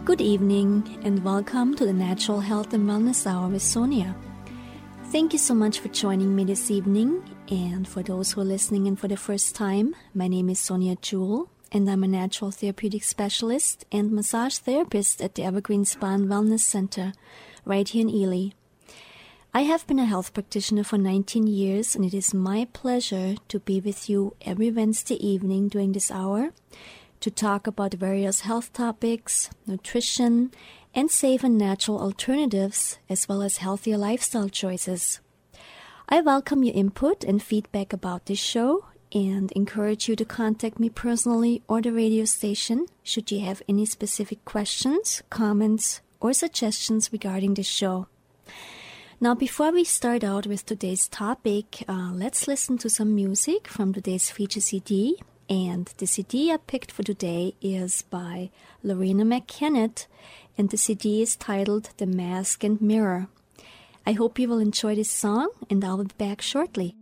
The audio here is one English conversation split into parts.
Good evening and welcome to the Natural Health and Wellness Hour with Sonia. Thank you so much for joining me this evening, and for those who are listening in for the first time, my name is Sonia Jewell and I'm a natural therapeutic specialist and massage therapist at the Evergreen Spa and Wellness Center right here in Ely. I have been a health practitioner for 19 years, and it is my pleasure to be with you every Wednesday evening during this hour to talk about various health topics, nutrition, and safe and natural alternatives, as well as healthier lifestyle choices. I welcome your input and feedback about this show and encourage you to contact me personally or the radio station should you have any specific questions, comments, or suggestions regarding the show. Now, before we start out with today's topic, let's listen to some music from today's feature CD. And the CD I picked for today is by Lorena McKennett, and the CD is titled The Mask and Mirror. I hope you will enjoy this song, and I'll be back shortly.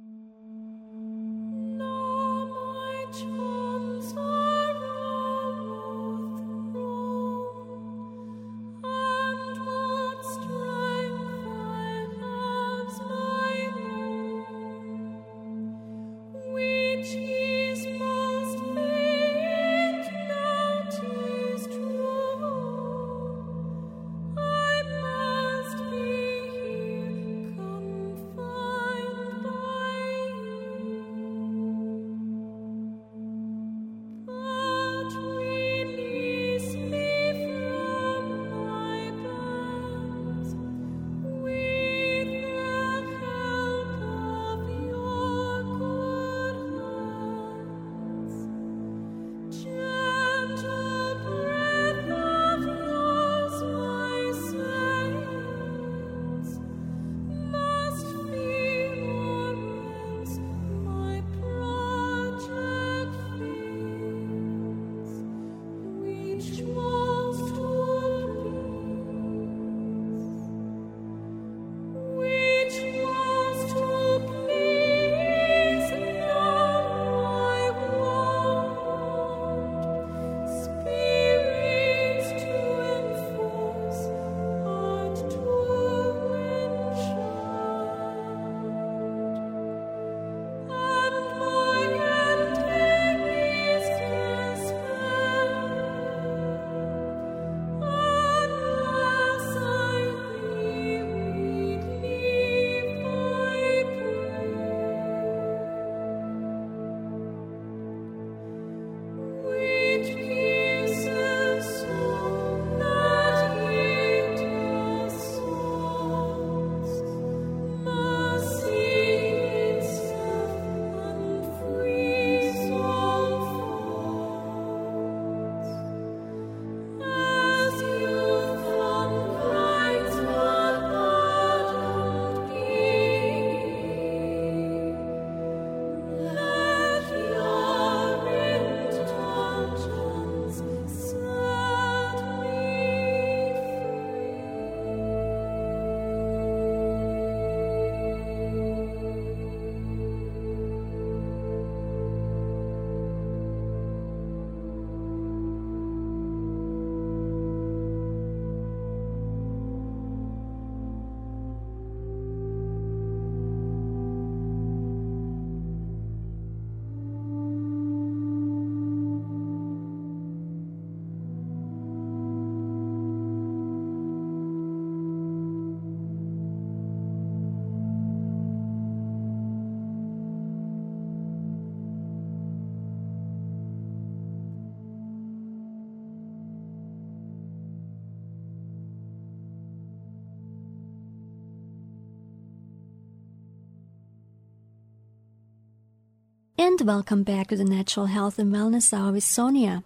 And welcome back to the Natural Health and Wellness Hour with Sonia.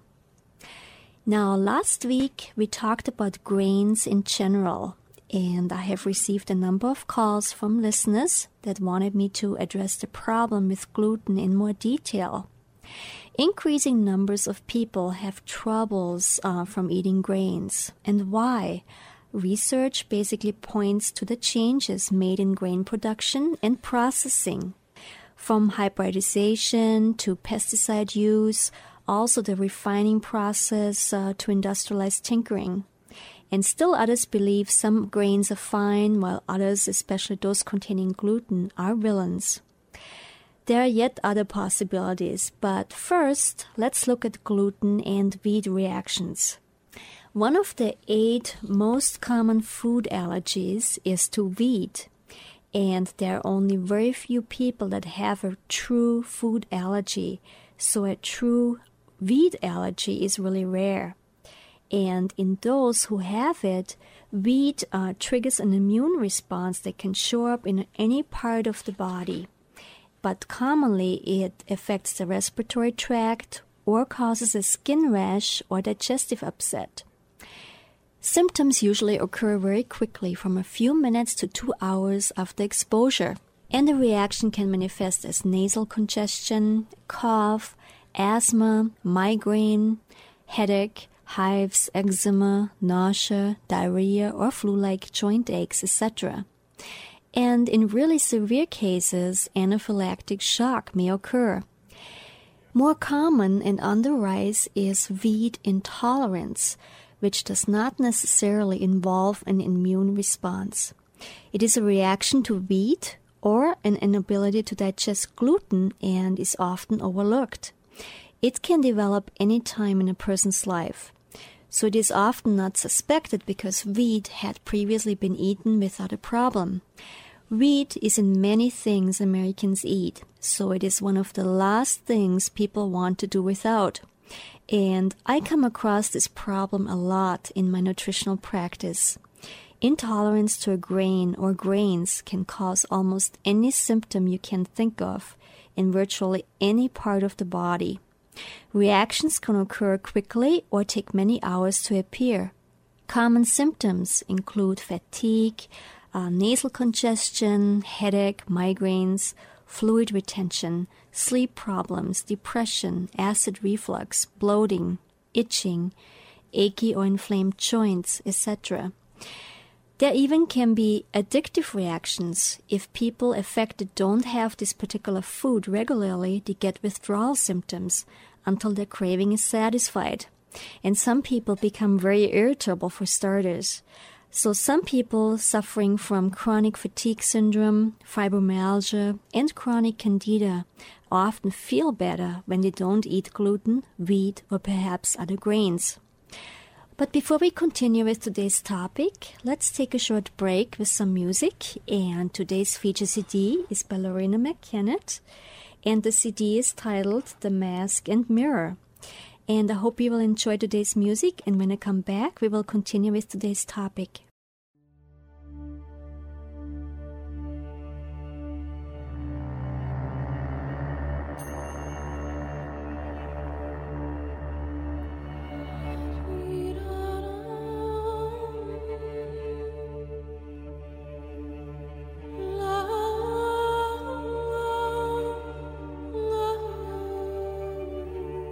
Now, last week we talked about grains in general, and I have received a number of calls from listeners that wanted me to address the problem with gluten in more detail. Increasing numbers of people have troubles from eating grains, and why? Research basically points to the changes made in grain production and processing. From hybridization to pesticide use, also the refining process to industrialize tinkering. And still others believe some grains are fine, while others, especially those containing gluten, are villains. There are yet other possibilities, but first, let's look at gluten and wheat reactions. One of the 8 most common food allergies is to wheat, and there are only very few people that have a true food allergy, so a true wheat allergy is really rare. And in those who have it, wheat triggers an immune response that can show up in any part of the body. But commonly it affects the respiratory tract or causes a skin rash or digestive upset. Symptoms usually occur very quickly, from a few minutes to 2 hours after exposure. And the reaction can manifest as nasal congestion, cough, asthma, migraine, headache, hives, eczema, nausea, diarrhea, or flu-like joint aches, etc. And in really severe cases, anaphylactic shock may occur. More common and on the rise is wheat intolerance, which does not necessarily involve an immune response. It is a reaction to wheat or an inability to digest gluten and is often overlooked. It can develop any time in a person's life. So it is often not suspected because wheat had previously been eaten without a problem. Wheat is in many things Americans eat, so it is one of the last things people want to do without. And I come across this problem a lot in my nutritional practice. Intolerance to a grain or grains can cause almost any symptom you can think of in virtually any part of the body. Reactions can occur quickly or take many hours to appear. Common symptoms include fatigue, nasal congestion, headache, migraines, fluid retention, sleep problems, depression, acid reflux, bloating, itching, achy or inflamed joints, etc. There even can be addictive reactions. If people affected don't have this particular food regularly, they get withdrawal symptoms until their craving is satisfied. And some people become very irritable for starters. So some people suffering from chronic fatigue syndrome, fibromyalgia, and chronic candida often feel better when they don't eat gluten, wheat, or perhaps other grains. But before we continue with today's topic, let's take a short break with some music. And today's feature CD is by Lorena McKennett, and the CD is titled The Mask and Mirror. And I hope you will enjoy today's music, and when I come back, we will continue with today's topic.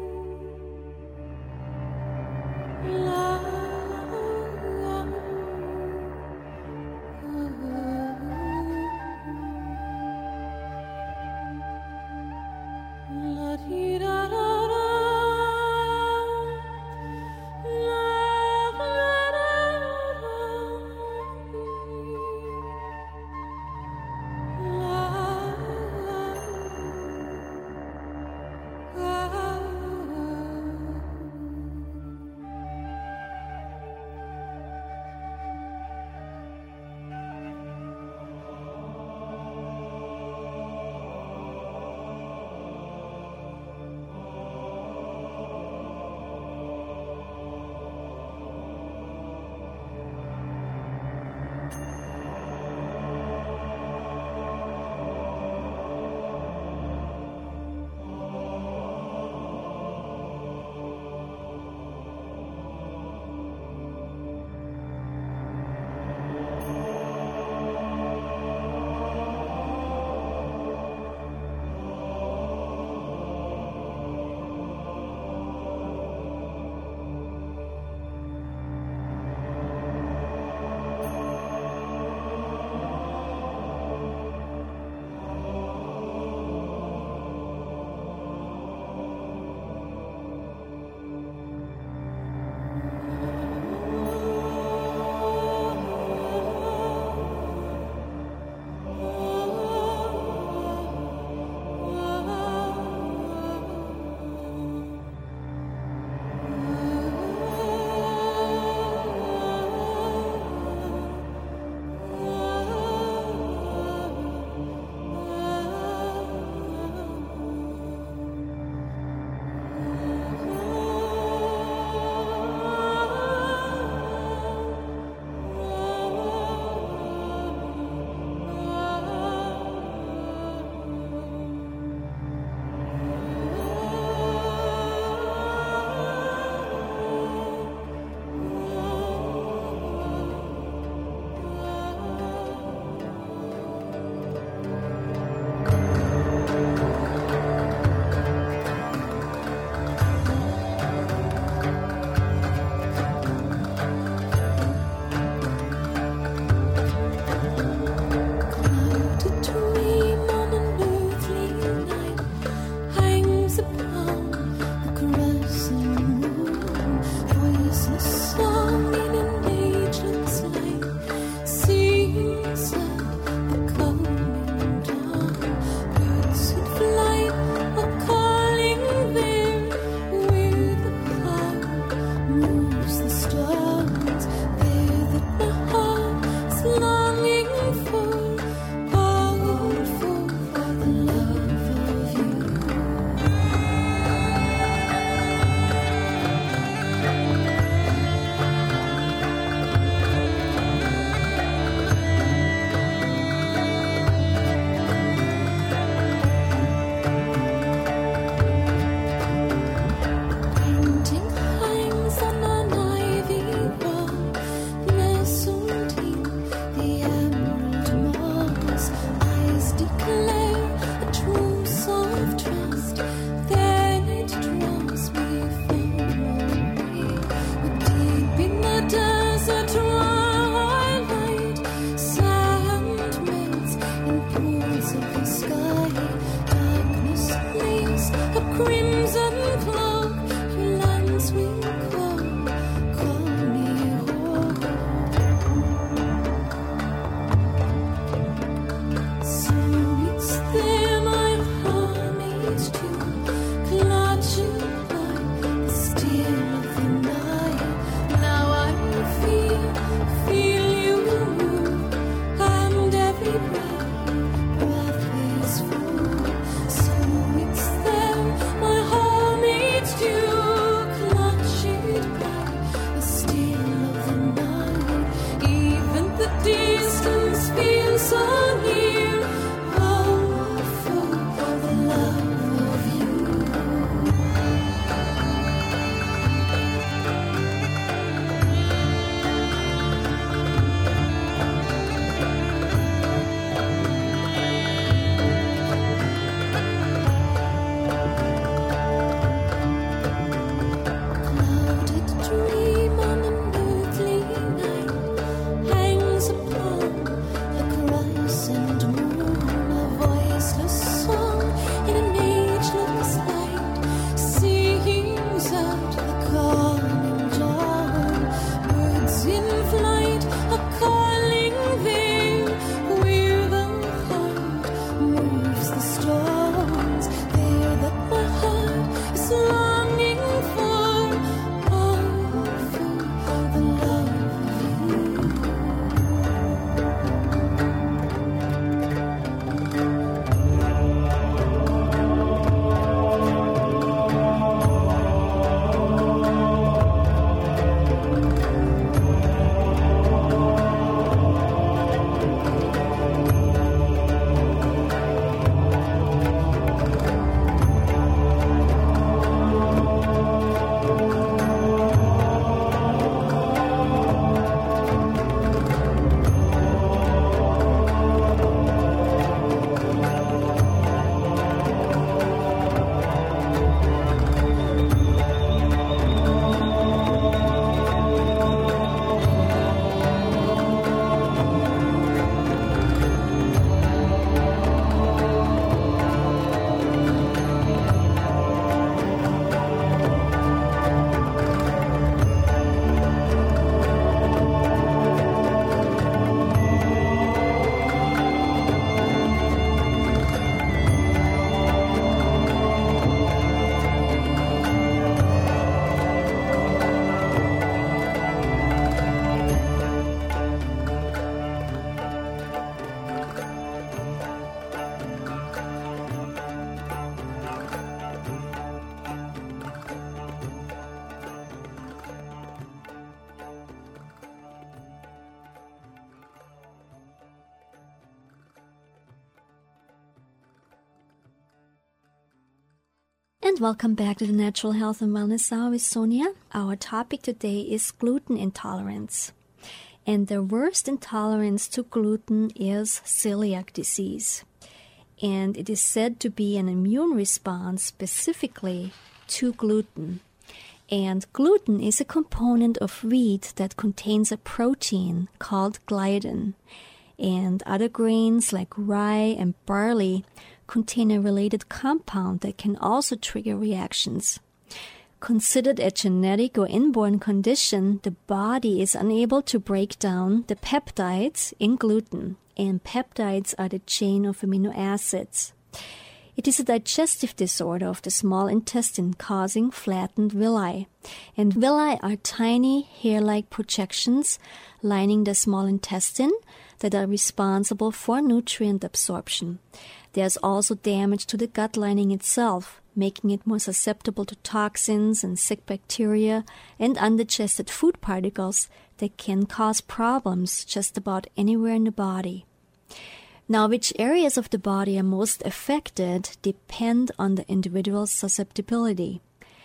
La And welcome back to the Natural Health and Wellness Hour with Sonia. Our topic today is gluten intolerance. And the worst intolerance to gluten is celiac disease. And it is said to be an immune response specifically to gluten. And gluten is a component of wheat that contains a protein called gliadin. And other grains like rye and barley contain a related compound that can also trigger reactions. Considered a genetic or inborn condition, the body is unable to break down the peptides in gluten, and peptides are the chain of amino acids. It is a digestive disorder of the small intestine causing flattened villi. And villi are tiny hair-like projections lining the small intestine that are responsible for nutrient absorption. There's also damage to the gut lining itself, making it more susceptible to toxins and sick bacteria and undigested food particles that can cause problems just about anywhere in the body. Now, which areas of the body are most affected depend on the individual's susceptibility.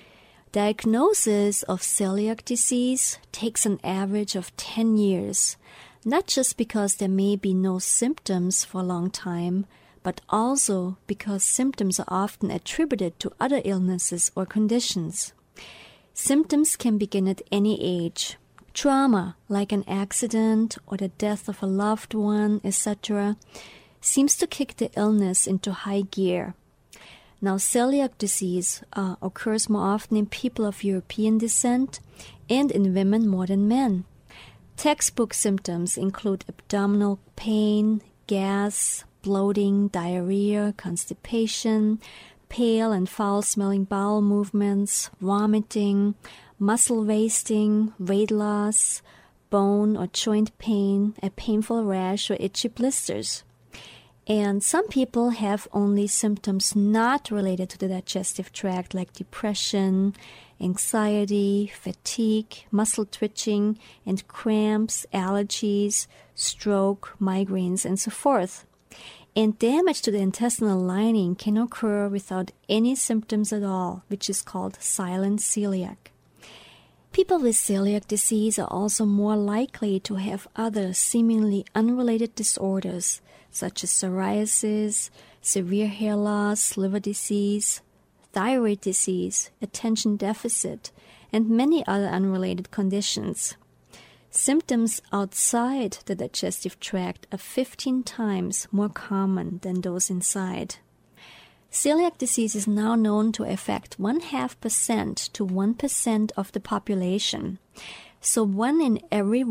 Diagnosis of celiac disease takes an average of 10 years, not just because there may be no symptoms for a long time, but also because symptoms are often attributed to other illnesses or conditions. Symptoms can begin at any age. Trauma, like an accident or the death of a loved one, etc., seems to kick the illness into high gear. Now, celiac disease occurs more often in people of European descent and in women more than men. Textbook symptoms include abdominal pain, gas, bloating, diarrhea, constipation, pale and foul-smelling bowel movements, vomiting, muscle wasting, weight loss, bone or joint pain, a painful rash or itchy blisters. And some people have only symptoms not related to the digestive tract, like depression, anxiety, fatigue, muscle twitching, and cramps, allergies, stroke, migraines, and so forth. And damage to the intestinal lining can occur without any symptoms at all, which is called silent celiac. People with celiac disease are also more likely to have other seemingly unrelated disorders, such as psoriasis, severe hair loss, liver disease, thyroid disease, attention deficit, and many other unrelated conditions. Symptoms outside the digestive tract are 15 times more common than those inside. Celiac disease is now known to affect 0.5% to 1% of the population, so 1 in every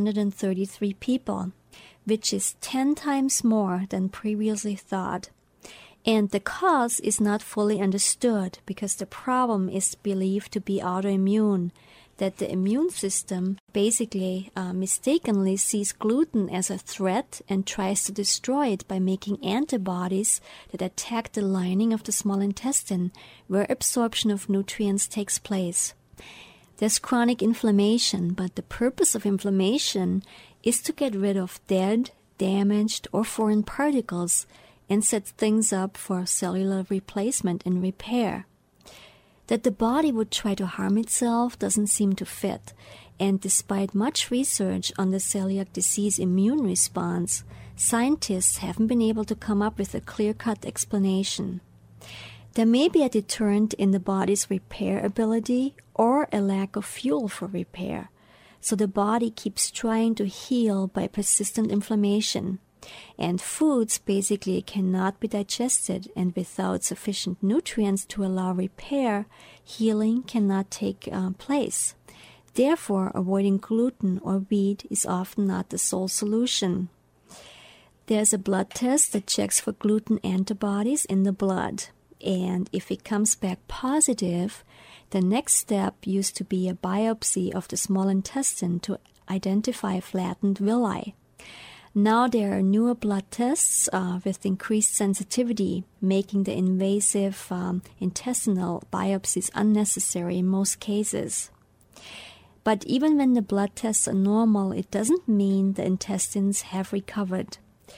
133 people, which is 10 times more than previously thought. And the cause is not fully understood because the problem is believed to be autoimmune, that the immune system basically mistakenly sees gluten as a threat and tries to destroy it by making antibodies that attack the lining of the small intestine where absorption of nutrients takes place. There's chronic inflammation, but the purpose of inflammation is to get rid of dead, damaged, or foreign particles and set things up for cellular replacement and repair. That the body would try to harm itself doesn't seem to fit, and despite much research on the celiac disease immune response, scientists haven't been able to come up with a clear-cut explanation. There may be a deterrent in the body's repair ability or a lack of fuel for repair, so the body keeps trying to heal by persistent inflammation. And foods basically cannot be digested, and without sufficient nutrients to allow repair, healing cannot take place. Therefore, avoiding gluten or wheat is often not the sole solution. There's a blood test that checks for gluten antibodies in the blood, and if it comes back positive, the next step used to be a biopsy of the small intestine to identify flattened villi. Now there are newer blood tests with increased sensitivity, making the invasive intestinal biopsies unnecessary in most cases. But even when the blood tests are normal, it doesn't mean the intestines have recovered.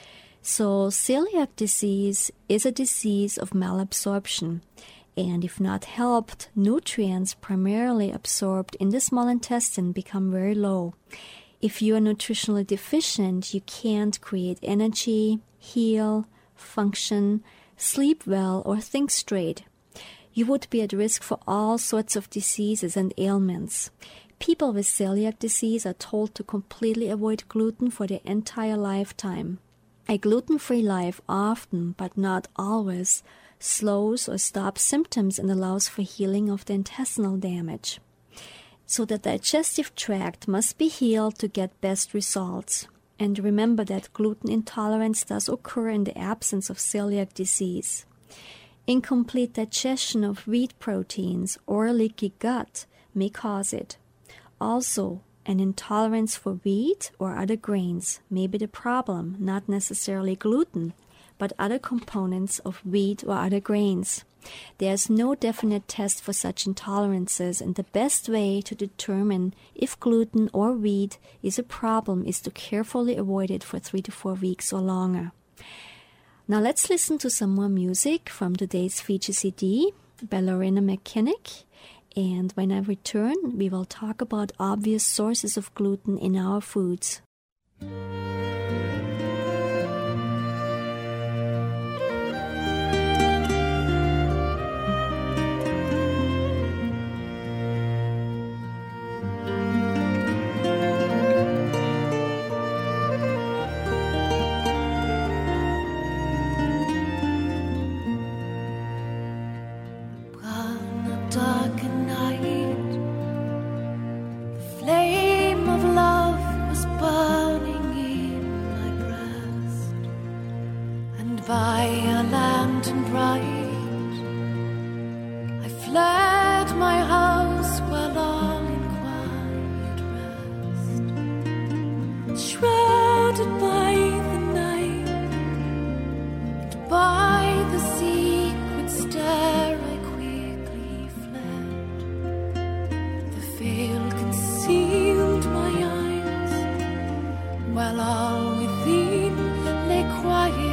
So celiac disease is a disease of malabsorption, and if not helped, nutrients primarily absorbed in the small intestine become very low. If you are nutritionally deficient, you can't create energy, heal, function, sleep well, or think straight. You would be at risk for all sorts of diseases and ailments. People with celiac disease are told to completely avoid gluten for their entire lifetime. A gluten-free life often, but not always, slows or stops symptoms and allows for healing of the intestinal damage. So the digestive tract must be healed to get best results. And remember that gluten intolerance does occur in the absence of celiac disease. Incomplete digestion of wheat proteins or a leaky gut may cause it. Also, an intolerance for wheat or other grains may be the problem, not necessarily gluten, but other components of wheat or other grains. There is no definite test for such intolerances, and the best way to determine if gluten or wheat is a problem is to carefully avoid it for 3 to 4 weeks or longer. Now let's listen to some more music from today's feature CD by Lorena McKinnick. And when I return, we will talk about obvious sources of gluten in our foods. By a lantern bright, I fled my house while all in quiet rest, shrouded by the night, and by the secret stair I quickly fled. The veil concealed my eyes, while all within lay quiet.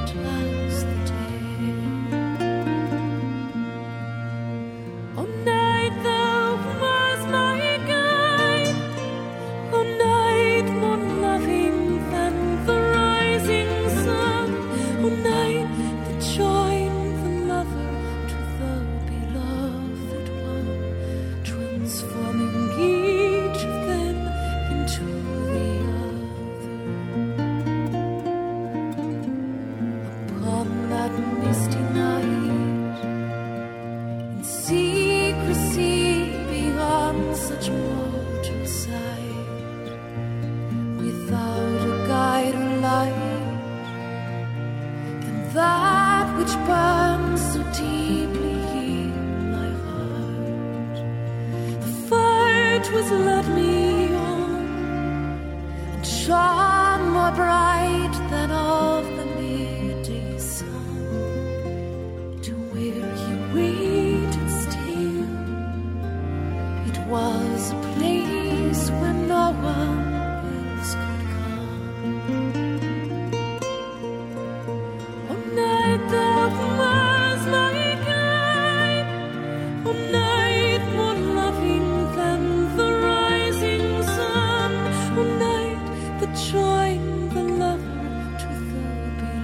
Was led me on and shone more bright than all the midday sun, to where he waited still. It was a place where no one else could come. Oh, night that was my guide, oh, night more loving than join the lover to the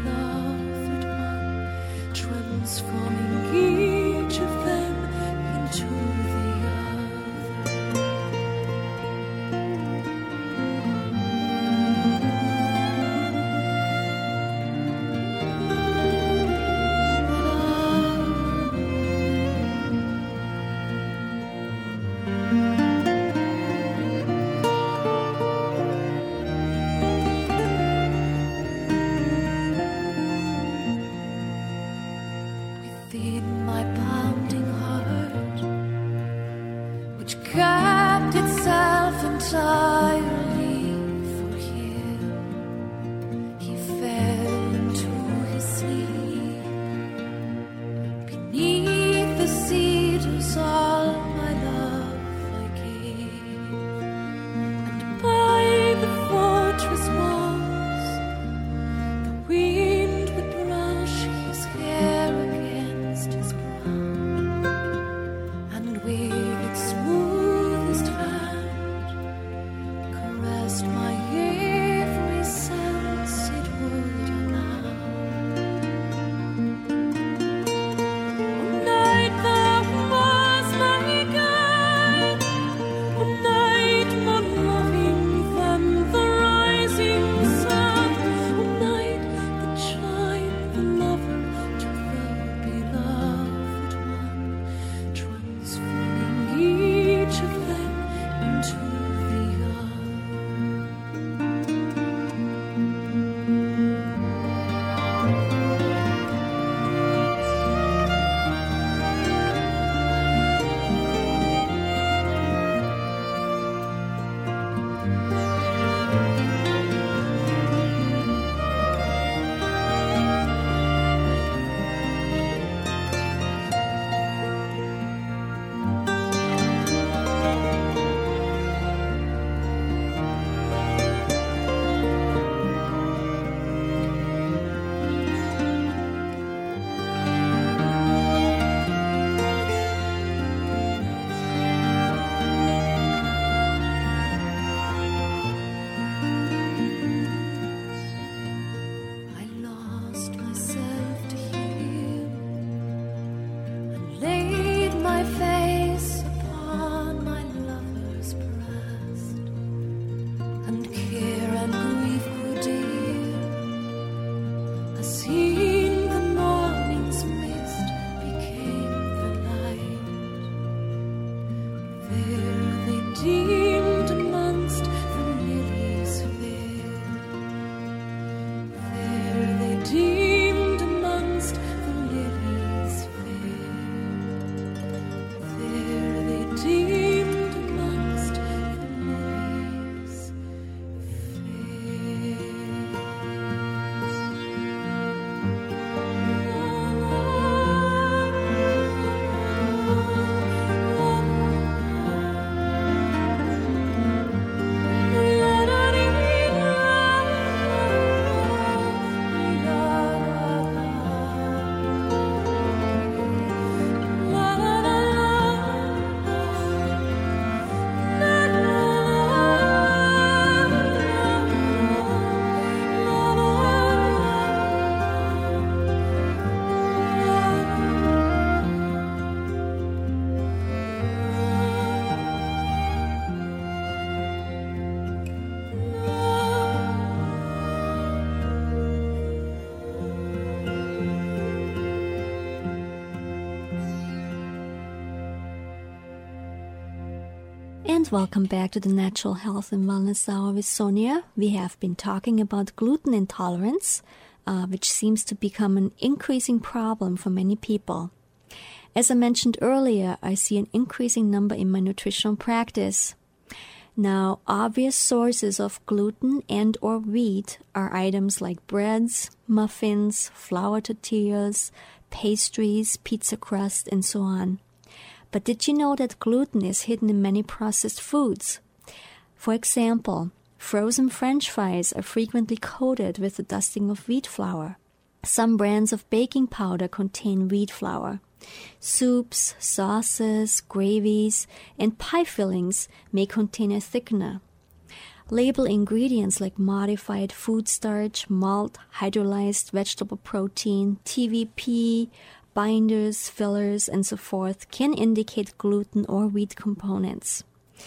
And welcome back to the Natural Health and Wellness Hour with Sonia. We have been talking about gluten intolerance, which seems to become an increasing problem for many people. As I mentioned earlier, I see an increasing number in my nutritional practice. Now, obvious sources of gluten and or wheat are items like breads, muffins, flour tortillas, pastries, pizza crust, and so on. But did you know that gluten is hidden in many processed foods? For example, frozen French fries are frequently coated with the dusting of wheat flour. Some brands of baking powder contain wheat flour. Soups, sauces, gravies, and pie fillings may contain a thickener. Label ingredients like modified food starch, malt, hydrolyzed vegetable protein, TVP, binders, fillers, and so forth can indicate gluten or wheat components.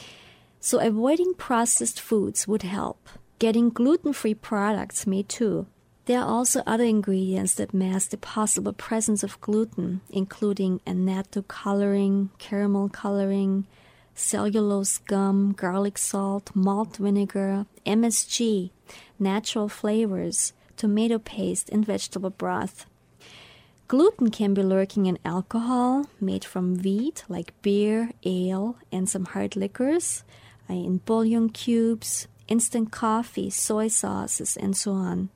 So avoiding processed foods would help. Getting gluten-free products may too. There are also other ingredients that mask the possible presence of gluten, including annatto coloring, caramel coloring, cellulose gum, garlic salt, malt vinegar, MSG, natural flavors, tomato paste, and vegetable broth. Gluten can be lurking in alcohol made from wheat, like beer, ale, and some hard liquors, in bouillon cubes, instant coffee, soy sauces, and so on.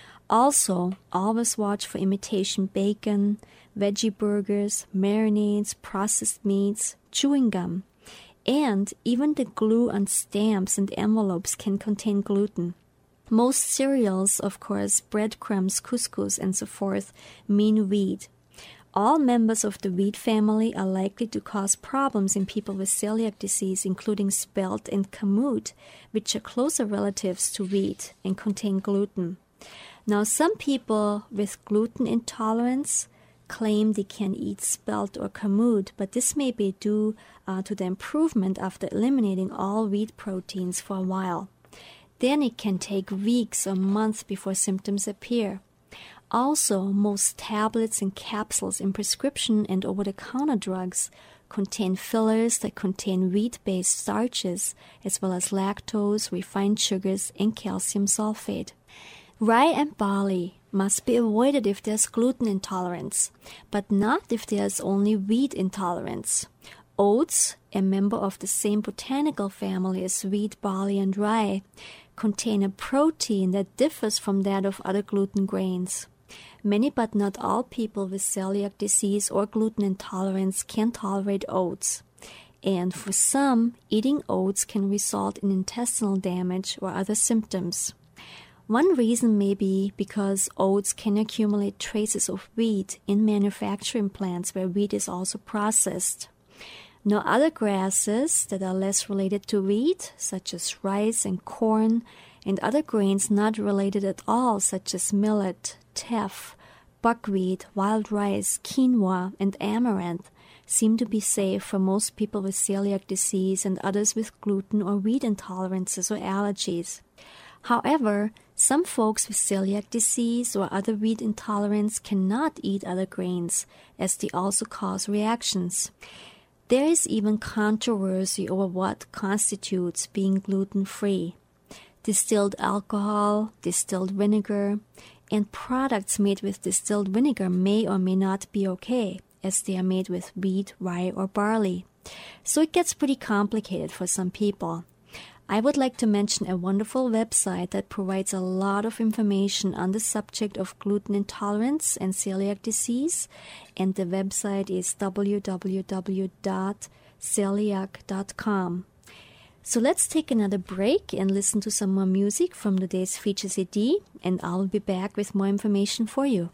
Also, always watch for imitation bacon, veggie burgers, marinades, processed meats, chewing gum, and even the glue on stamps and envelopes can contain gluten. Most cereals, of course, breadcrumbs, couscous, and so forth, mean wheat. All members of the wheat family are likely to cause problems in people with celiac disease, including spelt and kamut, which are closer relatives to wheat and contain gluten. Now, some people with gluten intolerance claim they can eat spelt or kamut, but this may be due to the improvement after eliminating all wheat proteins for a while. Then it can take weeks or months before symptoms appear. Also, most tablets and capsules in prescription and over-the-counter drugs contain fillers that contain wheat-based starches, as well as lactose, refined sugars, and calcium sulfate. Rye and barley must be avoided if there's gluten intolerance, but not if there's only wheat intolerance. Oats, a member of the same botanical family as wheat, barley, and rye, contain a protein that differs from that of other gluten grains. Many but not all people with celiac disease or gluten intolerance can tolerate oats. And for some, eating oats can result in intestinal damage or other symptoms. One reason may be because oats can accumulate traces of wheat in manufacturing plants where wheat is also processed. Now, other grasses that are less related to wheat, such as rice and corn, and other grains not related at all, such as millet, teff, buckwheat, wild rice, quinoa, and amaranth, seem to be safe for most people with celiac disease and others with gluten or wheat intolerances or allergies. However, some folks with celiac disease or other wheat intolerance cannot eat other grains, as they also cause reactions. There is even controversy over what constitutes being gluten-free. Distilled alcohol, distilled vinegar, and products made with distilled vinegar may or may not be okay, as they are made with wheat, rye, or barley. So it gets pretty complicated for some people. I would like to mention a wonderful website that provides a lot of information on the subject of gluten intolerance and celiac disease, and the website is www.celiac.com. So let's take another break and listen to some more music from today's feature CD, and I'll be back with more information for you.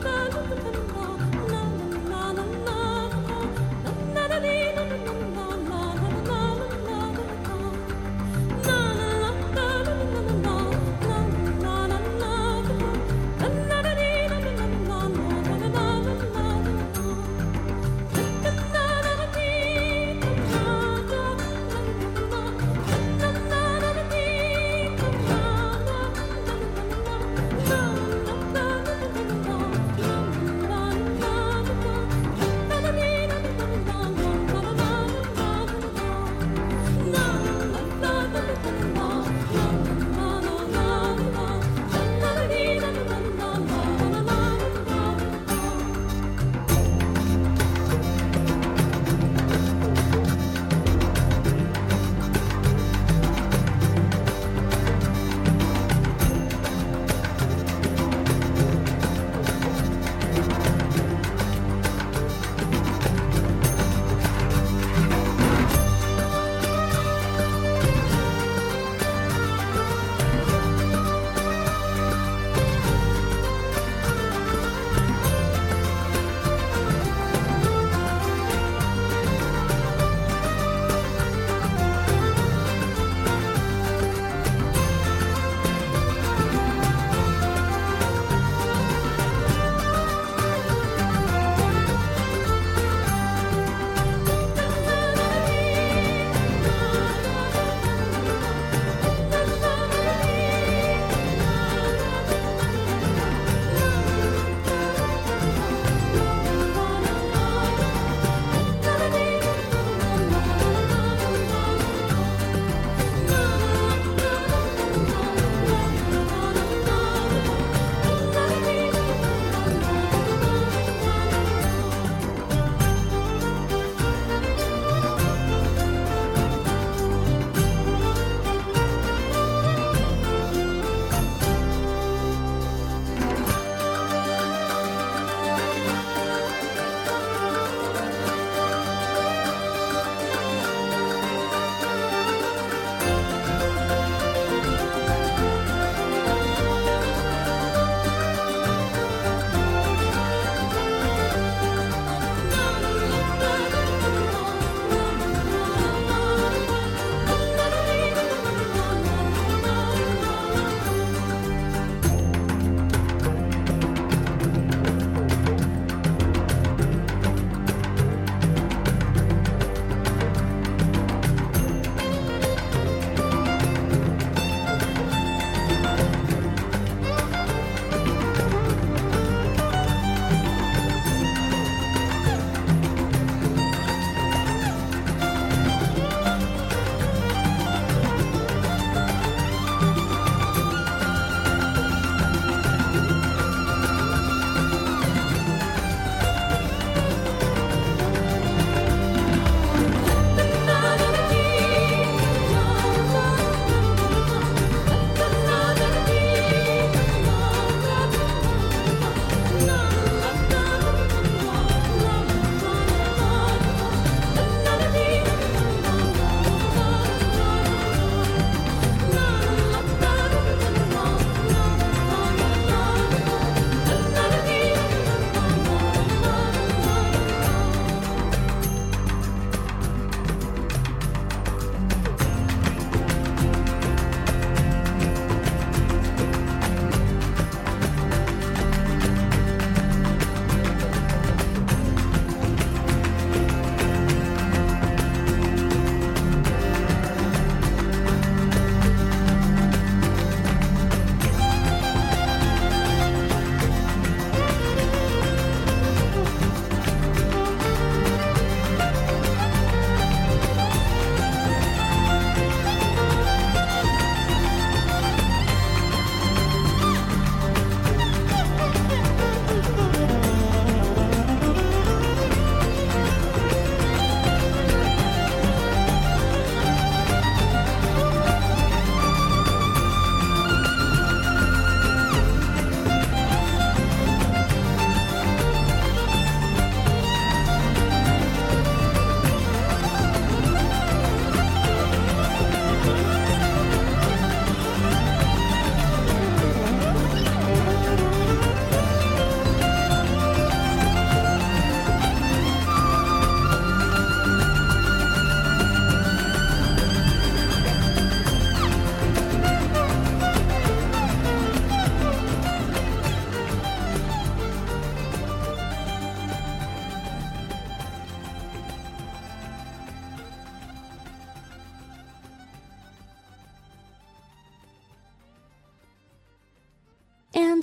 Na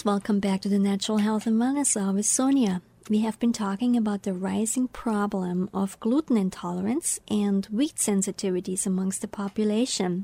welcome back to the Natural Health and Wellness Hour with Sonia. We have been talking about the rising problem of gluten intolerance and wheat sensitivities amongst the population.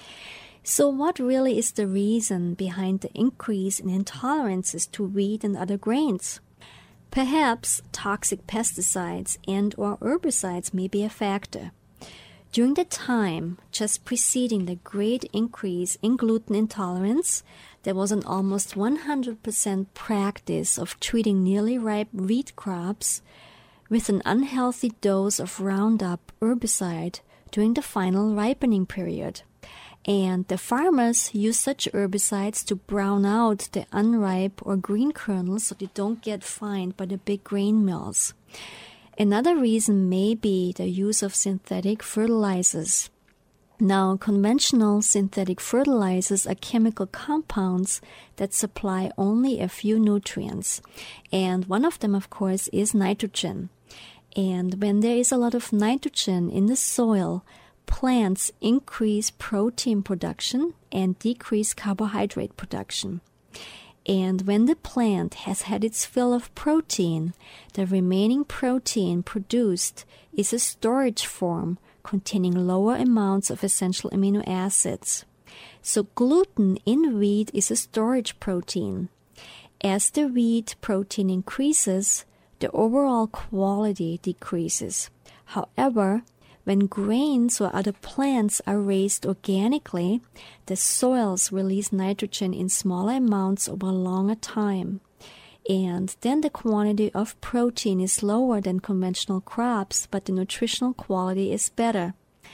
So what really is the reason behind the increase in intolerances to wheat and other grains? Perhaps toxic pesticides and or herbicides may be a factor. During the time just preceding the great increase in gluten intolerance, there was an almost 100% practice of treating nearly ripe wheat crops with an unhealthy dose of Roundup herbicide during the final ripening period. And the farmers use such herbicides to brown out the unripe or green kernels so they don't get fined by the big grain mills. Another reason may be the use of synthetic fertilizers. Now, conventional synthetic fertilizers are chemical compounds that supply only a few nutrients. And one of them, of course, is nitrogen. And when there is a lot of nitrogen in the soil, plants increase protein production and decrease carbohydrate production. And when the plant has had its fill of protein, the remaining protein produced is a storage form containing lower amounts of essential amino acids. So gluten in wheat is a storage protein. As the wheat protein increases, the overall quality decreases. However, when grains or other plants are raised organically, the soils release nitrogen in smaller amounts over a longer time. And then the quantity of protein is lower than conventional crops, but the nutritional quality is better.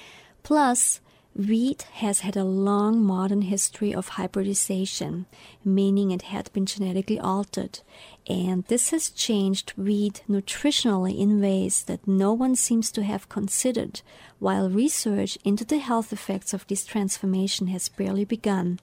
Plus, wheat has had a long modern history of hybridization, meaning it had been genetically altered. And this has changed wheat nutritionally in ways that no one seems to have considered, while research into the health effects of this transformation has barely begun.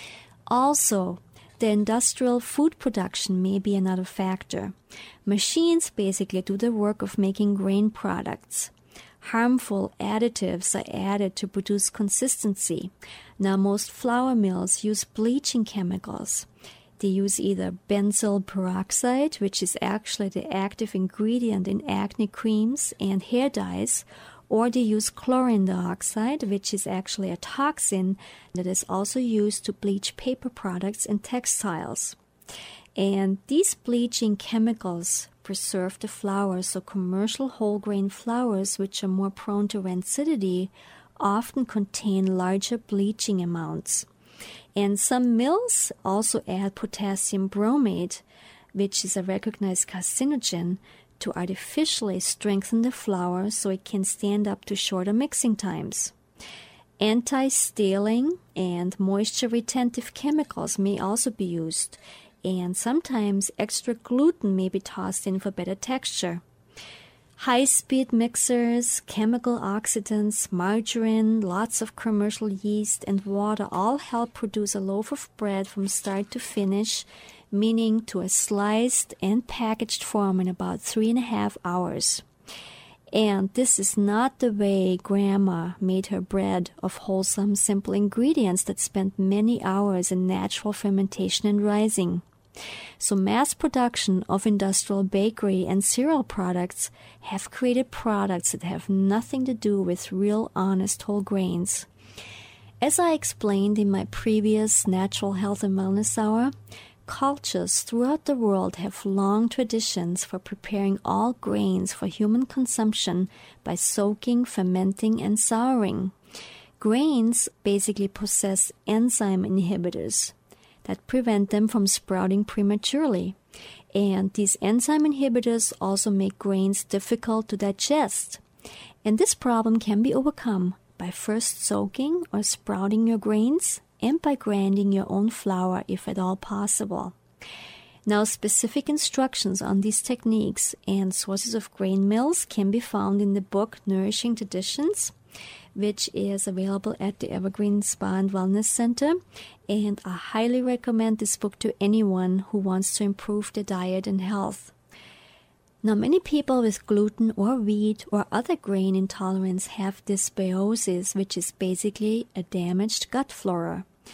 Also, the industrial food production may be another factor. Machines basically do the work of making grain products. Harmful additives are added to produce consistency. Now, most flour mills use bleaching chemicals. They use either benzyl peroxide, which is actually the active ingredient in acne creams and hair dyes, or they use chlorine dioxide, which is actually a toxin that is also used to bleach paper products and textiles. And these bleaching chemicals preserve the flour, so commercial whole grain flours, which are more prone to rancidity, often contain larger bleaching amounts. And some mills also add potassium bromate, which is a recognized carcinogen, to artificially strengthen the flour so it can stand up to shorter mixing times. Anti-staling and moisture-retentive chemicals may also be used, and sometimes extra gluten may be tossed in for better texture. High-speed mixers, chemical oxidants, margarine, lots of commercial yeast, and water all help produce a loaf of bread from start to finish, meaning to a sliced and packaged form in about 3.5 hours. And this is not the way Grandma made her bread of wholesome, simple ingredients that spent many hours in natural fermentation and rising. So mass production of industrial bakery and cereal products have created products that have nothing to do with real, honest whole grains. As I explained in my previous Natural Health and Wellness Hour, cultures throughout the world have long traditions for preparing all grains for human consumption by soaking, fermenting, and souring. Grains basically possess enzyme inhibitors that prevent them from sprouting prematurely. And these enzyme inhibitors also make grains difficult to digest. And this problem can be overcome by first soaking or sprouting your grains and by grinding your own flour if at all possible. Now, specific instructions on these techniques and sources of grain mills can be found in the book Nourishing Traditions, which is available at the Evergreen Spa and Wellness Center. And I highly recommend this book to anyone who wants to improve their diet and health. Now, many people with gluten or wheat or other grain intolerance have dysbiosis, which is basically a damaged gut flora.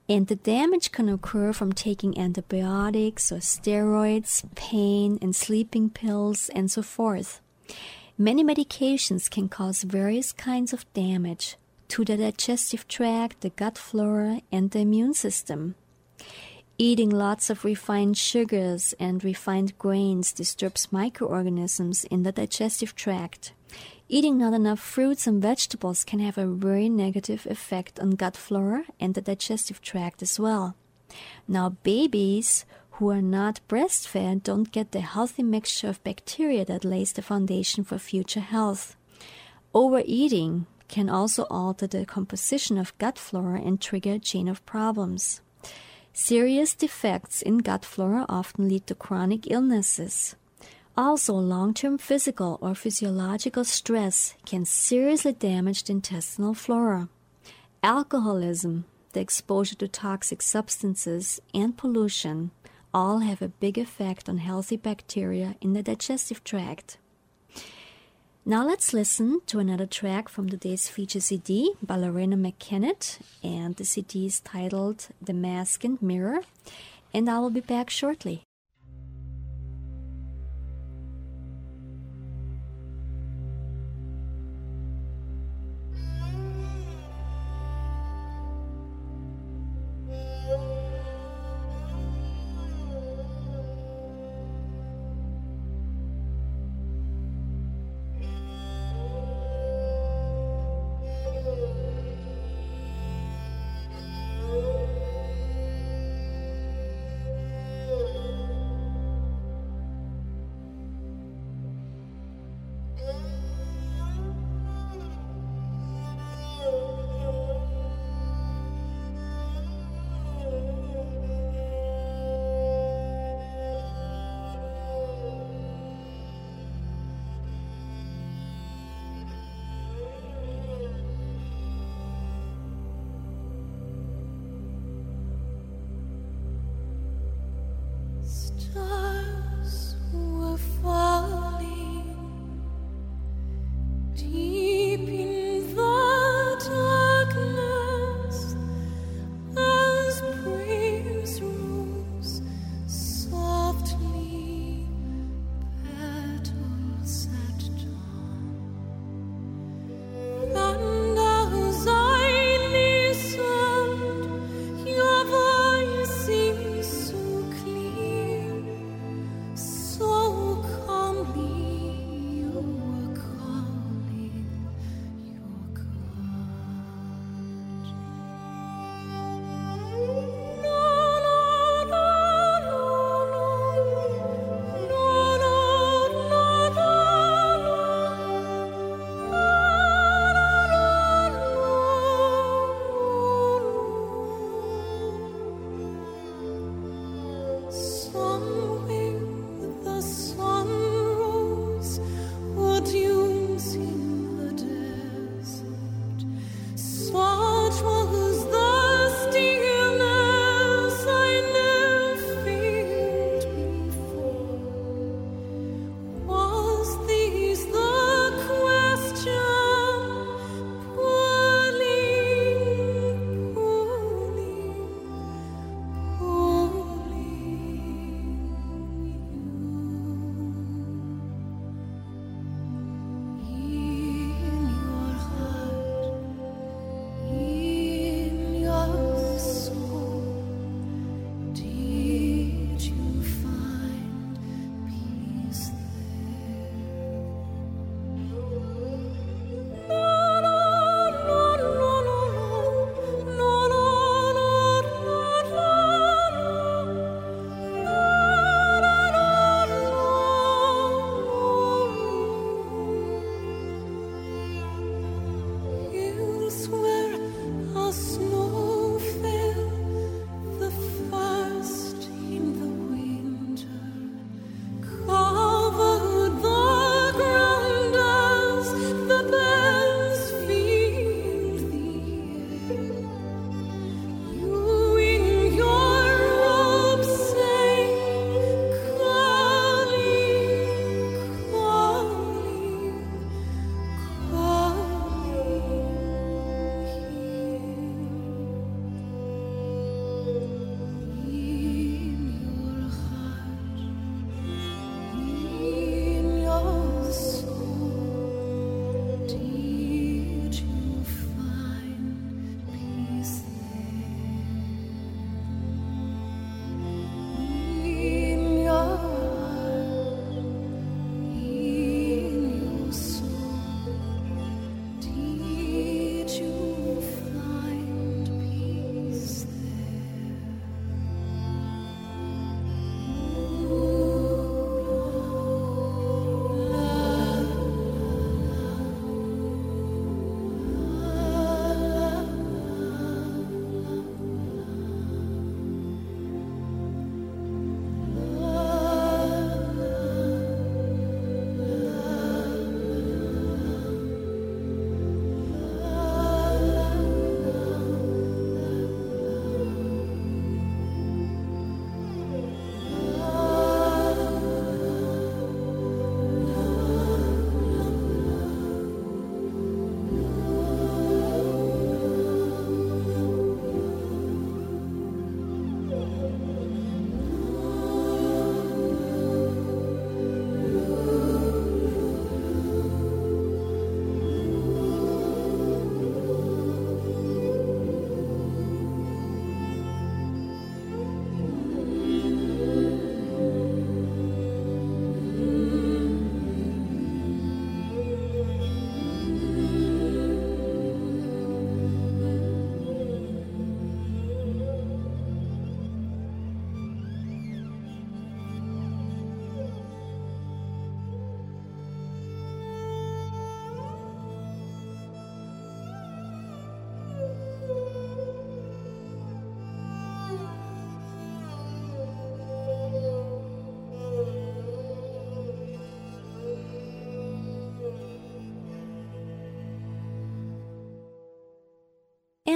And the damage can occur from taking antibiotics or steroids, pain and sleeping pills, and so forth. Many medications can cause various kinds of damage to the digestive tract, the gut flora, and the immune system. Eating lots of refined sugars and refined grains disturbs microorganisms in the digestive tract. Eating not enough fruits and vegetables can have a very negative effect on gut flora and the digestive tract as well. Now, babies who are not breastfed don't get the healthy mixture of bacteria that lays the foundation for future health. Overeating can also alter the composition of gut flora and trigger a chain of problems. Serious defects in gut flora often lead to chronic illnesses. Also, long-term physical or physiological stress can seriously damage the intestinal flora. Alcoholism, the exposure to toxic substances, and pollution all have a big effect on healthy bacteria in the digestive tract. Now let's listen to another track from today's feature CD by Lorena McKennett, and the CD is titled The Mask and Mirror, and I will be back shortly. Stars were falling deep in the darkness as praise rose softly, petals at dawn. And as I listened, your voice seemed so clear.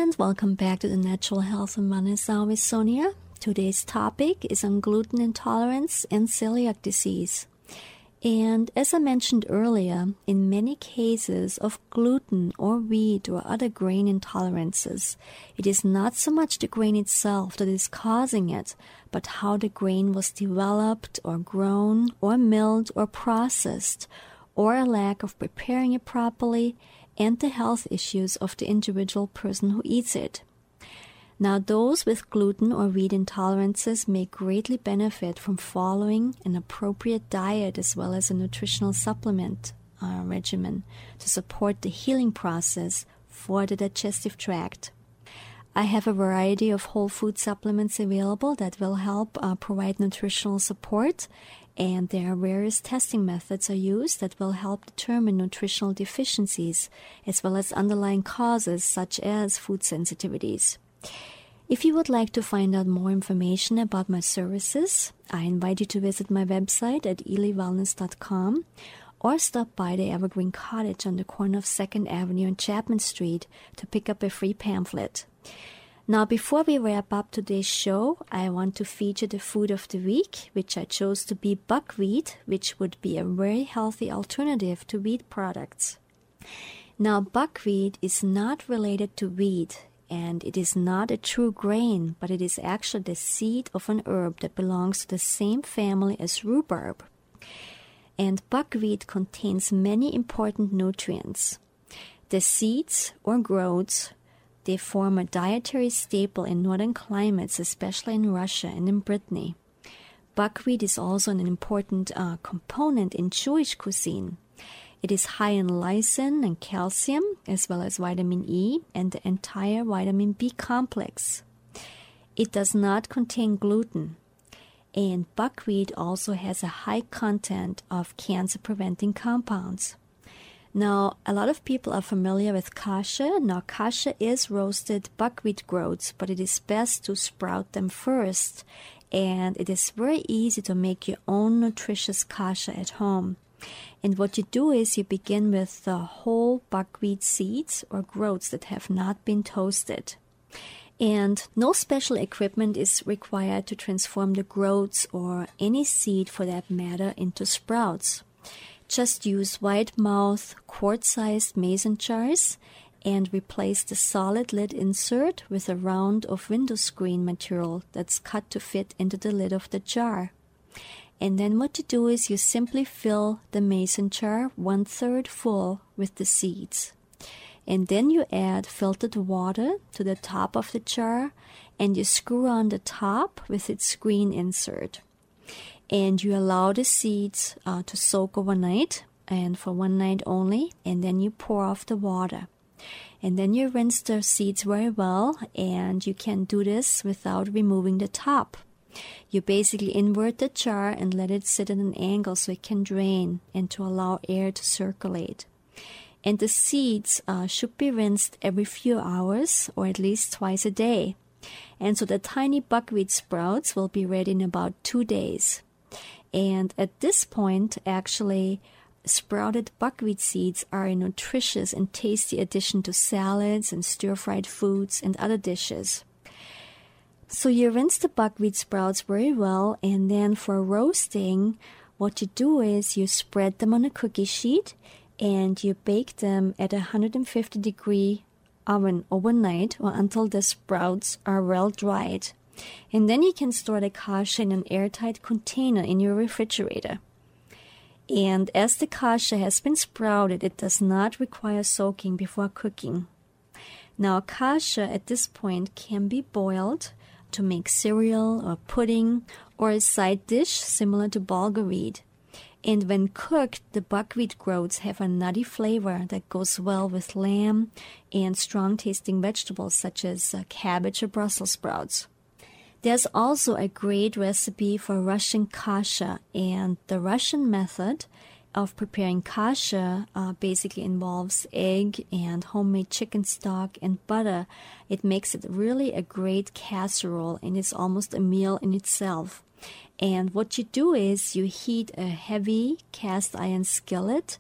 and welcome back to the Natural Health and Wellness Hour with Sonia. Today's topic is on gluten intolerance and celiac disease. And as I mentioned earlier, in many cases of gluten or wheat or other grain intolerances, it is not so much the grain itself that is causing it, but how the grain was developed or grown or milled or processed, or a lack of preparing it properly, and the health issues of the individual person who eats it. Now, those with gluten or wheat intolerances may greatly benefit from following an appropriate diet as well as a nutritional supplement regimen to support the healing process for the digestive tract. I have a variety of whole food supplements available that will help provide nutritional support, and there are various testing methods are used that will help determine nutritional deficiencies as well as underlying causes such as food sensitivities. If you would like to find out more information about my services, I invite you to visit my website at elywellness.com or stop by the Evergreen Cottage on the corner of 2nd Avenue and Chapman Street to pick up a free pamphlet. Now, before we wrap up today's show, I want to feature the food of the week, which I chose to be buckwheat, which would be a very healthy alternative to wheat products. Now, buckwheat is not related to wheat, and it is not a true grain, but it is actually the seed of an herb that belongs to the same family as rhubarb. And buckwheat contains many important nutrients. The seeds, or groats, they form a dietary staple in northern climates, especially in Russia and in Brittany. Buckwheat is also an important component in Jewish cuisine. It is high in lysine and calcium, as well as vitamin E and the entire vitamin B complex. It does not contain gluten. And buckwheat also has a high content of cancer-preventing compounds. Now, a lot of people are familiar with kasha. Now, kasha is roasted buckwheat groats, but it is best to sprout them first. And it is very easy to make your own nutritious kasha at home. And what you do is you begin with the whole buckwheat seeds or groats that have not been toasted. And no special equipment is required to transform the groats or any seed for that matter into sprouts. Just use wide-mouth, quart-sized mason jars and replace the solid lid insert with a round of window screen material that's cut to fit into the lid of the jar. And then what you do is you simply fill the mason jar 1/3 full with the seeds. And then you add filtered water to the top of the jar and you screw on the top with its screen insert. And you allow the seeds to soak overnight and for one night only, and then you pour off the water. And then you rinse the seeds very well, and you can do this without removing the top. You basically invert the jar and let it sit at an angle so it can drain and to allow air to circulate. And the seeds should be rinsed every few hours or at least twice a day. And so the tiny buckwheat sprouts will be ready in about 2 days. And at this point, actually, sprouted buckwheat seeds are a nutritious and tasty addition to salads and stir-fried foods and other dishes. So you rinse the buckwheat sprouts very well, and then for roasting, what you do is you spread them on a cookie sheet and you bake them at a 150-degree oven overnight or until the sprouts are well dried. And then you can store the kasha in an airtight container in your refrigerator. And as the kasha has been sprouted, it does not require soaking before cooking. Now, kasha at this point can be boiled to make cereal or pudding or a side dish similar to bulgur wheat. And when cooked, the buckwheat groats have a nutty flavor that goes well with lamb and strong-tasting vegetables such as cabbage or Brussels sprouts. There's also a great recipe for Russian kasha, and the Russian method of preparing kasha basically involves egg and homemade chicken stock and butter. It makes it really a great casserole, and it's almost a meal in itself. And what you do is you heat a heavy cast iron skillet,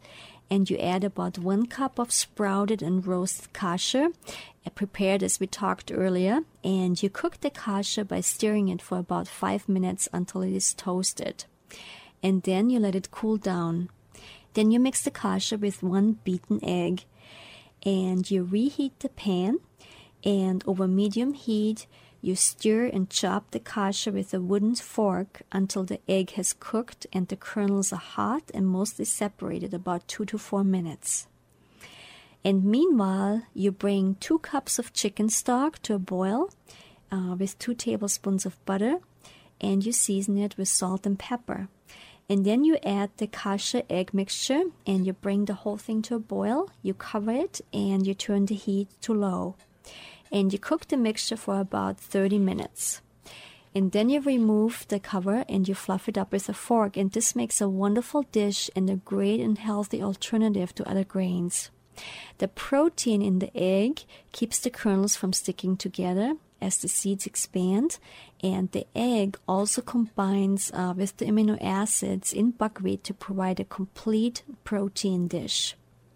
and you add about 1 cup of sprouted and roasted kasher, prepared as we talked earlier, and you cook the kasher by stirring it for about 5 minutes until it is toasted. And then you let it cool down. Then you mix the kasher with 1 beaten egg, and you reheat the pan, and over medium heat, you stir and chop the kasher with a wooden fork until the egg has cooked and the kernels are hot and mostly separated, about 2 to 4 minutes. And meanwhile, you bring 2 cups of chicken stock to a boil with 2 tablespoons of butter, and you season it with salt and pepper. And then you add the kasher egg mixture, and you bring the whole thing to a boil. You cover it, and you turn the heat to low. And you cook the mixture for about 30 minutes. And then you remove the cover and you fluff it up with a fork. And this makes a wonderful dish and a great and healthy alternative to other grains. The protein in the egg keeps the kernels from sticking together as the seeds expand. And the egg also combines with the amino acids in buckwheat to provide a complete protein dish.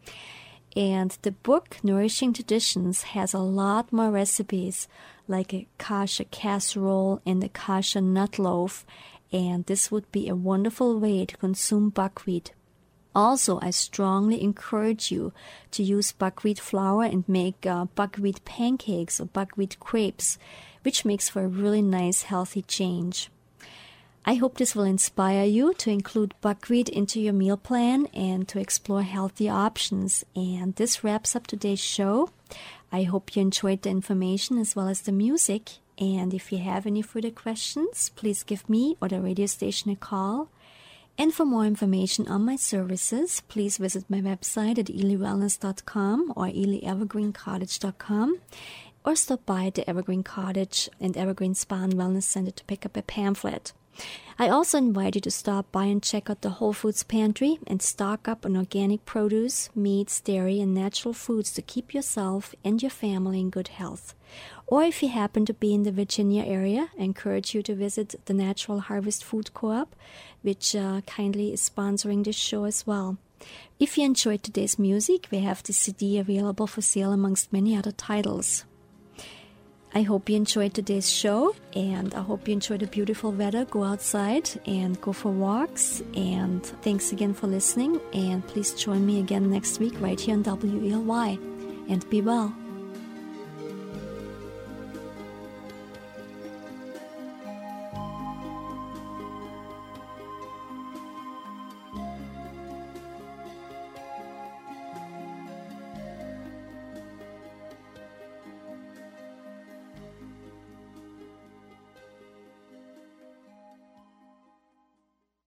And the book, Nourishing Traditions, has a lot more recipes, like a kasher casserole and a kasher nut loaf, and this would be a wonderful way to consume buckwheat. Also, I strongly encourage you to use buckwheat flour and make buckwheat pancakes or buckwheat crepes, which makes for a really nice, healthy change. I hope this will inspire you to include buckwheat into your meal plan and to explore healthy options. And this wraps up today's show. I hope you enjoyed the information as well as the music. And if you have any further questions, please give me or the radio station a call. And for more information on my services, please visit my website at elyWellness.com or elyEvergreenCottage.com, or stop by at the Evergreen Cottage and Evergreen Spa and Wellness Center to pick up a pamphlet. I also invite you to stop by and check out the Whole Foods Pantry and stock up on organic produce, meats, dairy, and natural foods to keep yourself and your family in good health. Or if you happen to be in the Virginia area, I encourage you to visit the Natural Harvest Food Co-op, which kindly is sponsoring this show as well. If you enjoyed today's music, we have the CD available for sale amongst many other titles. I hope you enjoyed today's show, and I hope you enjoy the beautiful weather. Go outside and go for walks. And thanks again for listening. And please join me again next week right here on WELY. And be well.